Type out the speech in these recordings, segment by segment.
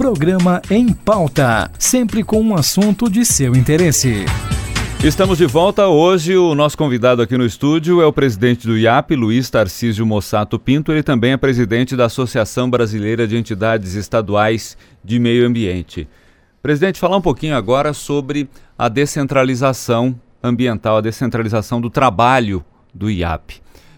Programa Em Pauta, sempre com um assunto de seu interesse. Estamos de volta. Hoje o nosso convidado aqui no estúdio é o presidente do IAP, Luiz Tarcísio Mossato Pinto. Ele também é presidente da Associação Brasileira de Entidades Estaduais de Meio Ambiente. Presidente, falar um pouquinho agora sobre a descentralização ambiental, a descentralização do trabalho do IAP.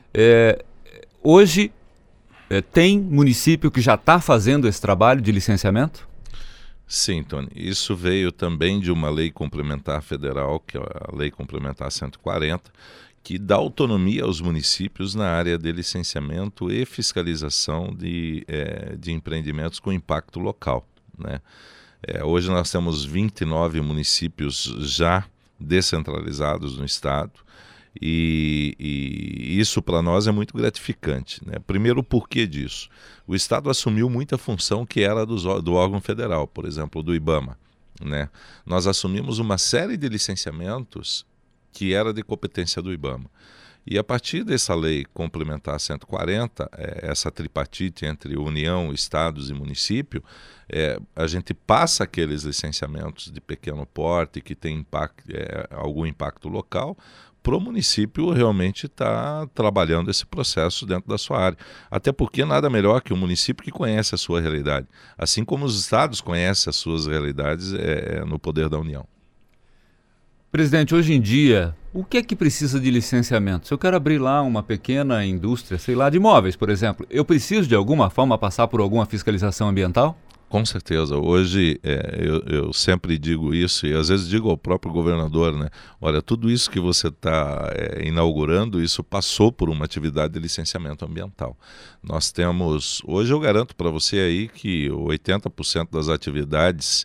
Hoje tem município que já está fazendo esse trabalho de licenciamento? Sim, Tony. Isso veio também de uma lei complementar federal, que é a Lei Complementar 140, que dá autonomia aos municípios na área de licenciamento e fiscalização de empreendimentos com impacto local, né? Hoje nós temos 29 municípios já descentralizados no estado e isso para nós é muito gratificante, né? Primeiro, o porquê disso? O estado assumiu muita função que era do órgão federal, por exemplo, do IBAMA, né? Nós assumimos uma série de licenciamentos que era de competência do IBAMA. E a partir dessa lei complementar 140, essa tripartite entre União, Estados e município, a gente passa aqueles licenciamentos de pequeno porte que tem algum impacto local para o município realmente estar trabalhando esse processo dentro da sua área. Até porque nada melhor que o município que conhece a sua realidade. Assim como os estados conhecem as suas realidades no poder da União. Presidente, hoje em dia, o que é que precisa de licenciamento? Se eu quero abrir lá uma pequena indústria, sei lá, de imóveis, por exemplo, eu preciso de alguma forma passar por alguma fiscalização ambiental? Com certeza. Hoje eu sempre digo isso e às vezes digo ao próprio governador, né? Olha, tudo isso que você está inaugurando, isso passou por uma atividade de licenciamento ambiental. Nós temos, hoje eu garanto para você aí que 80% das atividades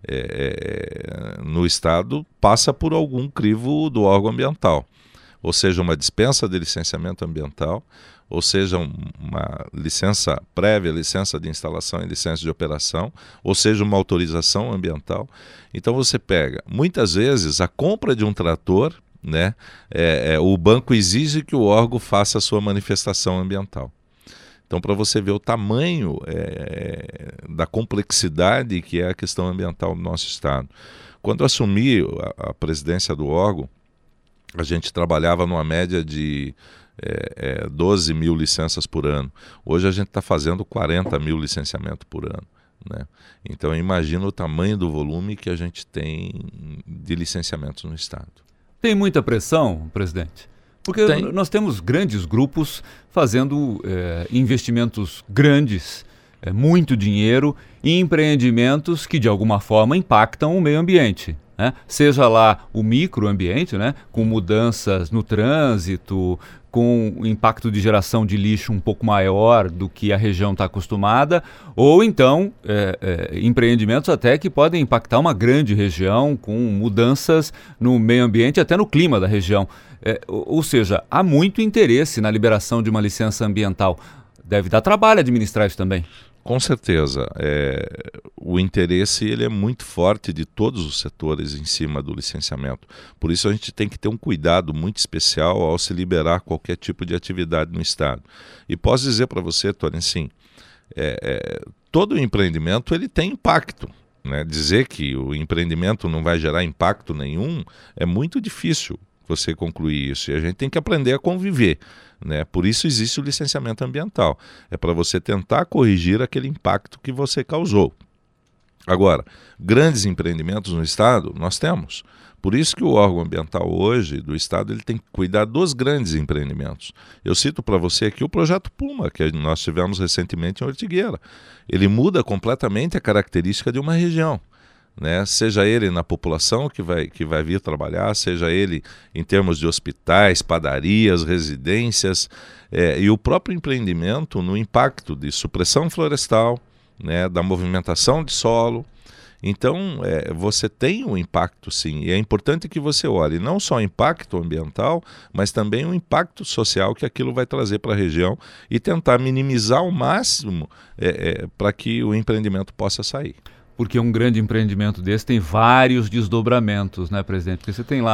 no estado passa por algum crivo do órgão ambiental, ou seja, uma dispensa de licenciamento ambiental, ou seja, uma licença prévia, licença de instalação e licença de operação, ou seja, uma autorização ambiental. Então você pega, muitas vezes, a compra de um trator, né, o banco exige que o órgão faça a sua manifestação ambiental. Então, para você ver o tamanho da complexidade que é a questão ambiental no nosso estado. Quando eu assumi a presidência do órgão, a gente trabalhava numa média de 12 mil licenças por ano. Hoje a gente está fazendo 40 mil licenciamentos por ano, né? Então, imagina o tamanho do volume que a gente tem de licenciamentos no estado. Tem muita pressão, presidente? Porque nós temos grandes grupos fazendo investimentos grandes, muito dinheiro, em empreendimentos que de alguma forma impactam o meio ambiente, né? Seja lá o microambiente, né? Com mudanças no trânsito, com impacto de geração de lixo um pouco maior do que a região está acostumada, ou então empreendimentos até que podem impactar uma grande região com mudanças no meio ambiente, até no clima da região. Ou seja, há muito interesse na liberação de uma licença ambiental. Deve dar trabalho administrar isso também. Com certeza. O interesse ele é muito forte de todos os setores em cima do licenciamento. Por isso a gente tem que ter um cuidado muito especial ao se liberar qualquer tipo de atividade no estado. E posso dizer para você, Tony, assim, todo empreendimento ele tem impacto, né? Dizer que o empreendimento não vai gerar impacto nenhum é muito difícil você concluir isso, e a gente tem que aprender a conviver, né? Por isso existe o licenciamento ambiental, é para você tentar corrigir aquele impacto que você causou. Agora, grandes empreendimentos no estado nós temos, por isso que o órgão ambiental hoje do estado ele tem que cuidar dos grandes empreendimentos. Eu cito para você aqui o projeto Puma, que nós tivemos recentemente em Ortigueira. Ele muda completamente a característica de uma região, né? Seja ele na população que vai vir trabalhar, seja ele em termos de hospitais, padarias, residências, e o próprio empreendimento no impacto de supressão florestal, né, da movimentação de solo. Então, você tem um impacto sim, e é importante que você olhe não só o impacto ambiental, mas também o impacto social que aquilo vai trazer para a região e tentar minimizar ao máximo para que o empreendimento possa sair. Porque um grande empreendimento desse tem vários desdobramentos, né, presidente? Porque você tem lá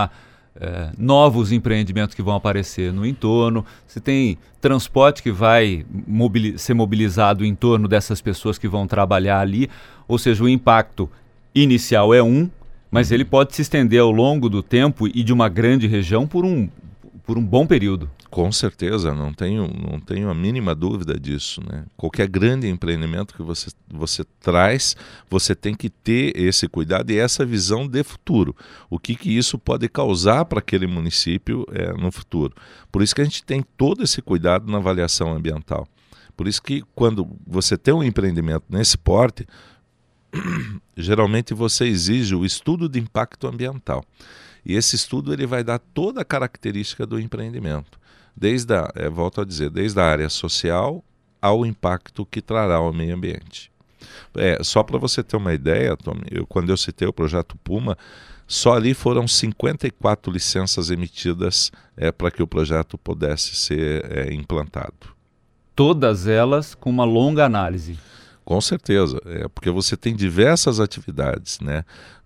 novos empreendimentos que vão aparecer no entorno, se tem transporte que vai ser mobilizado em torno dessas pessoas que vão trabalhar ali, ou seja, o impacto inicial é mas ele pode se estender ao longo do tempo e de uma grande região por um bom período. Com certeza, não tenho a mínima dúvida disso, né? Qualquer grande empreendimento que você traz, você tem que ter esse cuidado e essa visão de futuro. O que isso pode causar para aquele município no futuro. Por isso que a gente tem todo esse cuidado na avaliação ambiental. Por isso que quando você tem um empreendimento nesse porte, geralmente você exige o estudo de impacto ambiental. E esse estudo ele vai dar toda a característica do empreendimento. Volto a dizer, desde a área social ao impacto que trará ao meio ambiente. Só para você ter uma ideia, Tommy, quando eu citei o projeto Puma, só ali foram 54 licenças emitidas para que o projeto pudesse ser implantado. Todas elas com uma longa análise. Com certeza, porque você tem diversas atividades, né?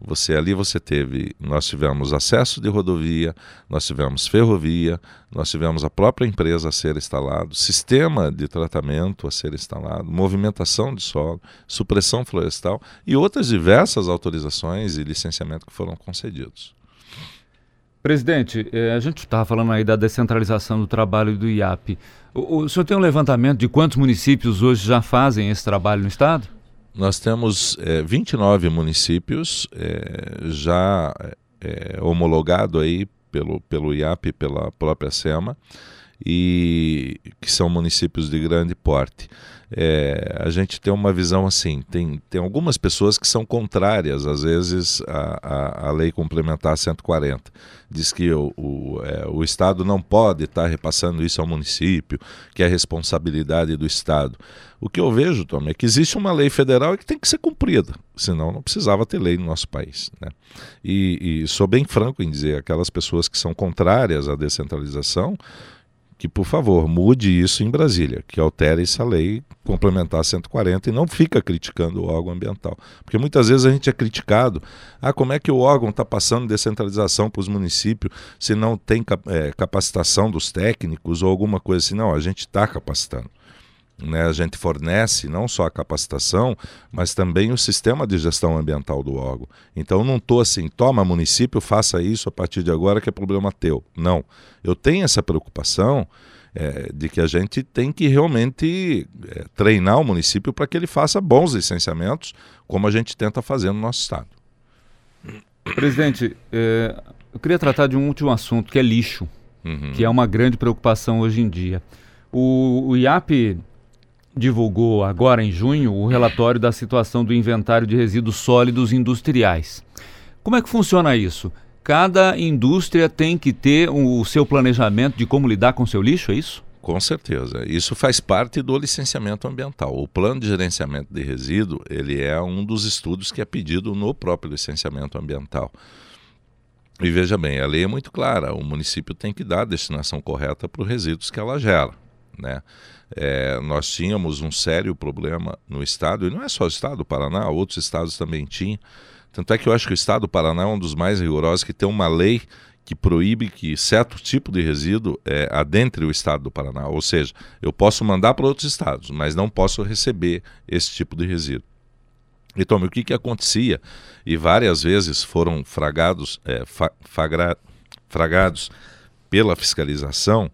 Nós tivemos acesso de rodovia, nós tivemos ferrovia, nós tivemos a própria empresa a ser instalado, sistema de tratamento a ser instalado, movimentação de solo, supressão florestal e outras diversas autorizações e licenciamento que foram concedidos. Presidente, a gente estava falando aí da descentralização do trabalho do IAP. O senhor tem um levantamento de quantos municípios hoje já fazem esse trabalho no estado? Nós temos 29 municípios já homologado aí pelo IAP e pela própria SEMA, e que são municípios de grande porte. A gente tem uma visão assim, tem algumas pessoas que são contrárias às vezes à lei complementar 140, diz que o Estado não pode estar repassando isso ao município, que é responsabilidade do Estado. O que eu vejo, Tom, é que existe uma lei federal e que tem que ser cumprida, senão não precisava ter lei no nosso país, né? E sou bem franco em dizer, aquelas pessoas que são contrárias à descentralização, que, por favor, mude isso em Brasília, que altere essa lei complementar 140 e não fica criticando o órgão ambiental. Porque muitas vezes a gente é criticado, como é que o órgão está passando descentralização para os municípios se não tem capacitação dos técnicos ou alguma coisa assim. Não, a gente está capacitando. Né? A gente fornece não só a capacitação, mas também o sistema de gestão ambiental do órgão. Então não estou assim, toma município, faça isso a partir de agora que é problema teu. Não, eu tenho essa preocupação de que a gente tem que realmente treinar o município para que ele faça bons licenciamentos, como a gente tenta fazer no nosso estado. Presidente, eu queria tratar de um último assunto, que é lixo, que é uma grande preocupação hoje em dia. O IAP divulgou agora em junho o relatório da situação do inventário de resíduos sólidos industriais. Como é que funciona isso? Cada indústria tem que ter o seu planejamento de como lidar com o seu lixo, é isso? Com certeza. Isso faz parte do licenciamento ambiental. O plano de gerenciamento de resíduo, ele é um dos estudos que é pedido no próprio licenciamento ambiental. E veja bem, a lei é muito clara, o município tem que dar a destinação correta para os resíduos que ela gera, né? Nós tínhamos um sério problema no estado, e não é só o estado do Paraná, outros estados também tinham. Tanto é que eu acho que o estado do Paraná é um dos mais rigorosos, que tem uma lei que proíbe que certo tipo de resíduo adentre o estado do Paraná. Ou seja, eu posso mandar para outros estados, mas não posso receber esse tipo de resíduo. Então, o que acontecia? E várias vezes foram fragados pela fiscalização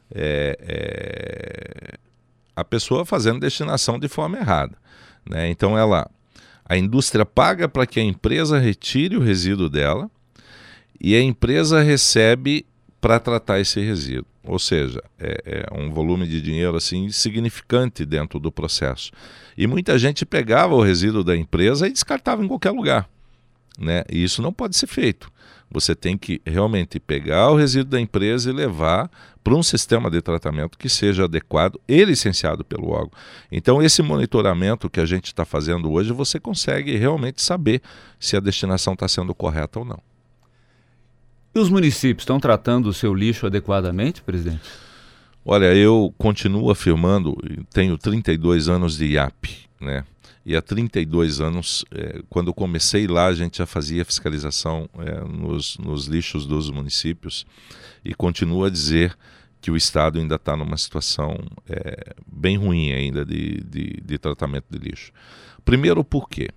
a pessoa fazendo destinação de forma errada, né? Então a indústria paga para que a empresa retire o resíduo dela e a empresa recebe para tratar esse resíduo. Ou seja, é um volume de dinheiro assim significante dentro do processo. E muita gente pegava o resíduo da empresa e descartava em qualquer lugar, né? E isso não pode ser feito. Você tem que realmente pegar o resíduo da empresa e levar para um sistema de tratamento que seja adequado e licenciado pelo órgão. Então, esse monitoramento que a gente está fazendo hoje, você consegue realmente saber se a destinação está sendo correta ou não. E os municípios estão tratando o seu lixo adequadamente, presidente? Olha, eu continuo afirmando, tenho 32 anos de IAP, né? E há 32 anos, quando eu comecei lá, a gente já fazia fiscalização nos lixos dos municípios e continua a dizer que o Estado ainda está numa situação bem ruim ainda de tratamento de lixo. Primeiro, por quê?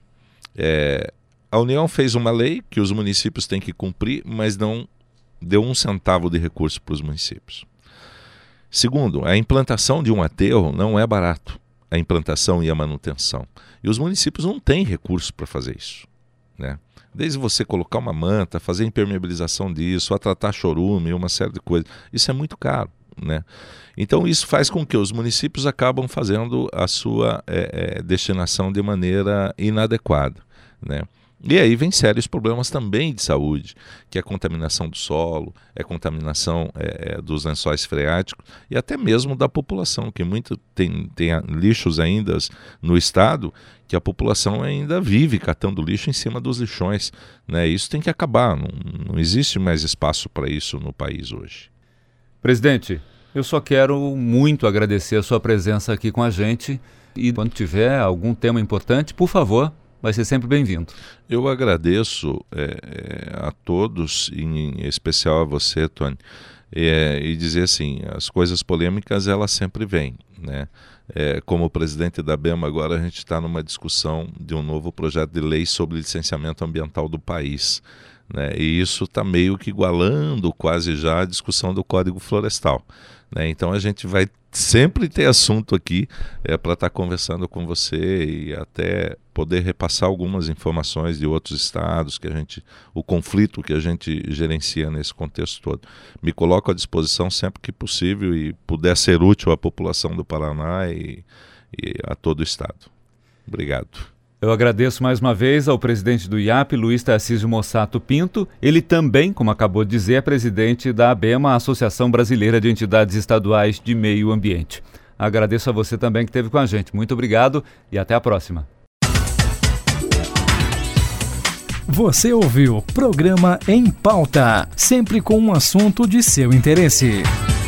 A União fez uma lei que os municípios têm que cumprir, mas não deu 1 centavo de recurso para os municípios. Segundo, a implantação de um aterro não é barato, a implantação e a manutenção. E os municípios não têm recurso para fazer isso, né? Desde você colocar uma manta, fazer impermeabilização disso, a tratar chorume, uma série de coisas, isso é muito caro, né? Então isso faz com que os municípios acabam fazendo a sua destinação de maneira inadequada, né? E aí vem sérios problemas também de saúde, que é a contaminação do solo, a contaminação dos lençóis freáticos e até mesmo da população, que tem lixos ainda no estado, que a população ainda vive catando lixo em cima dos lixões, né? Isso tem que acabar, não existe mais espaço para isso no país hoje. Presidente, eu só quero muito agradecer a sua presença aqui com a gente e quando tiver algum tema importante, por favor, vai ser sempre bem-vindo. Eu agradeço a todos, em especial a você, Tony, e dizer assim, as coisas polêmicas elas sempre vêm, né? Como presidente da ABEMA, agora a gente está numa discussão de um novo projeto de lei sobre licenciamento ambiental do país, né? E isso está meio que igualando quase já a discussão do Código Florestal, né? Então a gente vai sempre ter assunto aqui para estar conversando com você e até poder repassar algumas informações de outros estados, o conflito que a gente gerencia nesse contexto todo. Me coloco à disposição sempre que possível e puder ser útil à população do Paraná e a todo o estado. Obrigado. Eu agradeço mais uma vez ao presidente do IAP, Luiz Tarcísio Mossato Pinto. Ele também, como acabou de dizer, é presidente da ABEMA, a Associação Brasileira de Entidades Estaduais de Meio Ambiente. Agradeço a você também que esteve com a gente. Muito obrigado e até a próxima. Você ouviu o programa Em Pauta, sempre com um assunto de seu interesse.